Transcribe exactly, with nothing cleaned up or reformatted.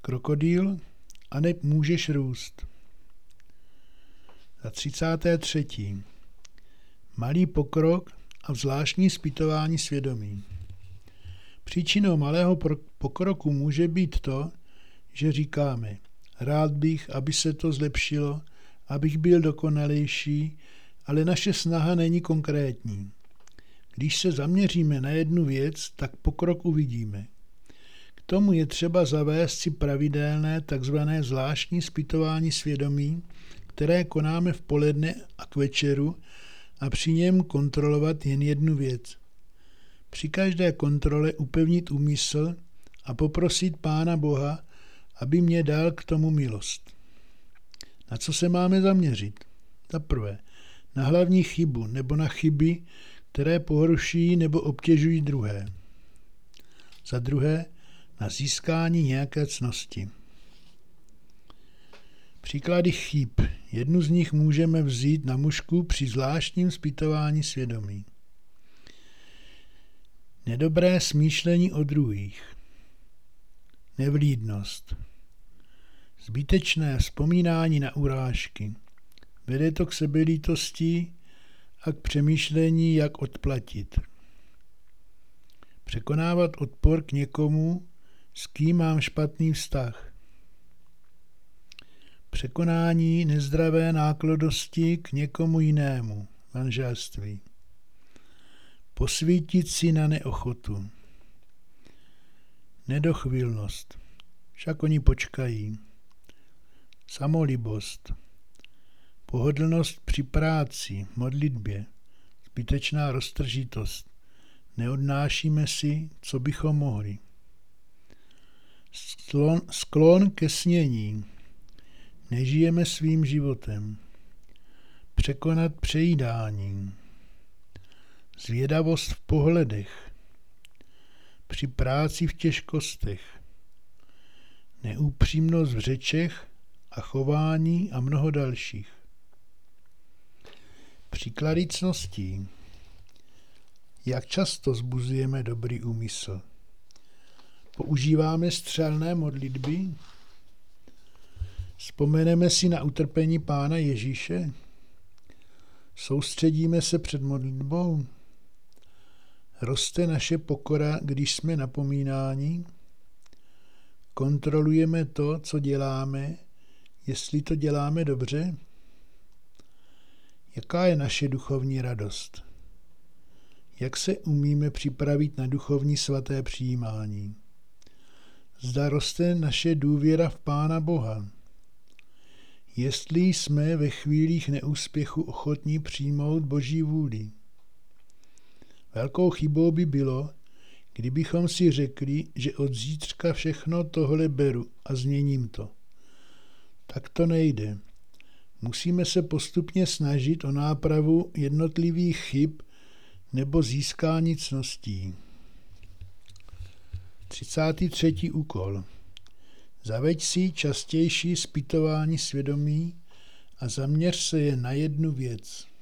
krokodýl, aneb můžeš růst. Za třicáté třetí. Malý pokrok a zvláštní zpytování svědomí. Příčinou malého pokroku může být to, že říkáme, rád bych, aby se to zlepšilo, abych byl dokonalejší, ale naše snaha není konkrétní. Když se zaměříme na jednu věc, tak pokrok uvidíme. K tomu je třeba zavést si pravidelné tzv. Zvláštní zpytování svědomí, které konáme v poledne a k večeru a při něm kontrolovat jen jednu věc. Při každé kontrole upevnit úmysl a poprosit Pána Boha, aby mě dal k tomu milost. Na co se máme zaměřit? Za prvé, na hlavní chybu nebo na chyby, které pohoršují nebo obtěžují druhé. Za druhé, na získání nějaké ctnosti. Příklady chyb. Jednu z nich můžeme vzít na mužku při zvláštním zpytování svědomí. Nedobré smýšlení o druhých. Nevlídnost. Zbytečné vzpomínání na urážky. Vede to k sebelítosti a k přemýšlení, jak odplatit. Překonávat odpor k někomu, s kým mám špatný vztah. Překonání nezdravé náklonosti k někomu jinému, manželství. Posvítit si na neochotu. Nedochvilnost, však oni počkají. Samolibost. Pohodlnost při práci, modlitbě, zbytečná roztržitost. Neodnášíme si, co bychom mohli. Sklon, sklon ke snění. Nežijeme svým životem. Překonat přejídání. Zvědavost v pohledech. Při práci v těžkostech. Neupřímnost v řečech a chování a mnoho dalších. Příklady cností. Jak často zbuzujeme dobrý úmysl? Používáme střelné modlitby? Vzpomeneme si na utrpení Pána Ježíše? Soustředíme se před modlitbou? Roste naše pokora, když jsme napomínáni? Kontrolujeme to, co děláme, jestli to děláme dobře? Jaká je naše duchovní radost? Jak se umíme připravit na duchovní svaté přijímání? Zda roste naše důvěra v Pána Boha? Jestli jsme ve chvílích neúspěchu ochotní přijmout Boží vůli? Velkou chybou by bylo, kdybychom si řekli, že od zítřka všechno tohle beru a změním to. Tak to nejde. Musíme se postupně snažit o nápravu jednotlivých chyb nebo získání cností. třicátý třetí úkol. Zaveď si častější zpytování svědomí a zaměř se jen na jednu věc.